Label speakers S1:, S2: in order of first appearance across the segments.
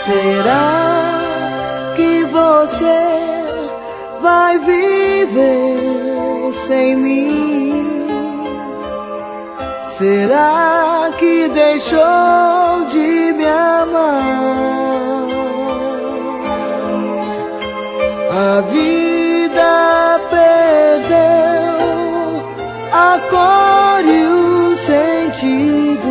S1: Será que você vai viver sem mim? Será que deixou de me amar? A vida perdeu a cor e o sentido.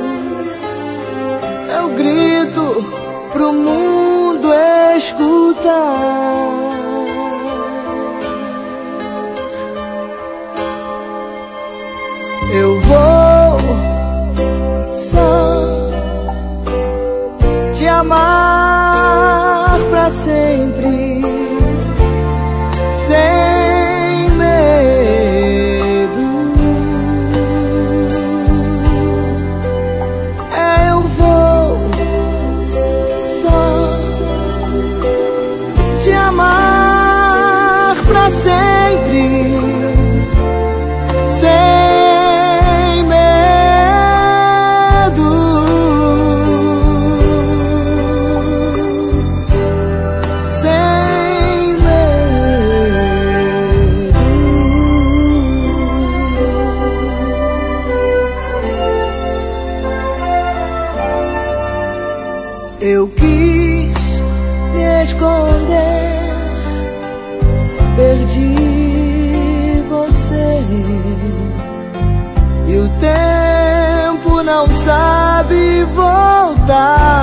S1: Eu grito pro mundo escutar. Eu vou só te amar pra sempre, sem medo. Eu vou só te amar pra sempre, sem medo. Sem medo. Eu quis me esconder, perdi você, e o tempo não sabe voltar.